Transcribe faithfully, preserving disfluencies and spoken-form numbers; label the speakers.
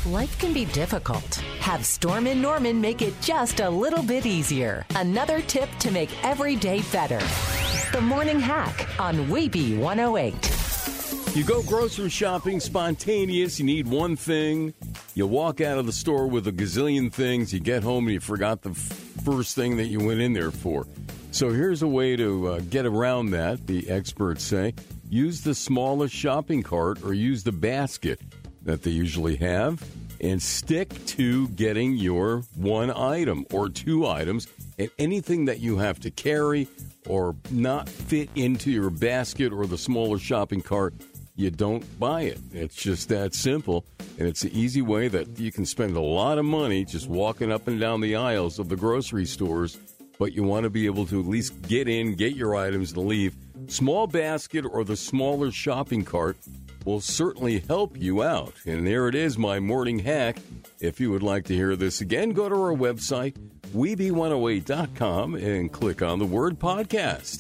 Speaker 1: Life can be difficult. Have Storm and Norman make it just a little bit easier. Another tip to make every day better. The Morning Hack on Weeby one oh eight.
Speaker 2: You go grocery shopping spontaneous. You need one thing. You walk out of the store with a gazillion things. You get home and you forgot the f- first thing that you went in there for. So here's a way to uh, get around that, the experts say. Use the smallest shopping cart or use the basket that they usually have and stick to getting your one item or two items, and anything that you have to carry or not fit into your basket or the smaller shopping cart, you don't buy it. It's just that simple, and it's an easy way that you can spend a lot of money just walking up and down the aisles of the grocery stores, but you want to be able to at least get in, get your items, and leave. Small basket or the smaller shopping cart will certainly help you out. And there it is, my morning hack. If you would like to hear this again, go to our website, weeby one oh eight dot com, and click on the word podcast.